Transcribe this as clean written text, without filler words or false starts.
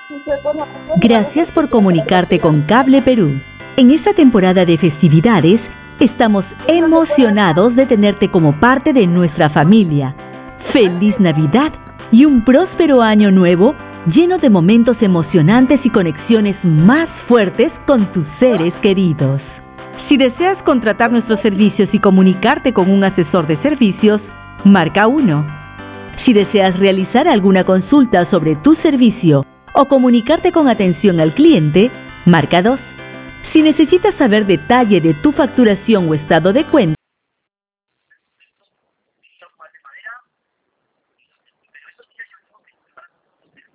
Gracias por comunicarte con Cable Perú. En esta temporada de festividades, estamos emocionados de tenerte como parte de nuestra familia. ¡Feliz Navidad y un próspero año nuevo lleno de momentos emocionantes y conexiones más fuertes con tus seres queridos! Si deseas contratar nuestros servicios y comunicarte con un asesor de servicios, marca 1. Si deseas realizar alguna consulta sobre tu servicio o comunicarte con atención al cliente, marca 2. Si necesitas saber detalle de tu facturación o estado de cuenta,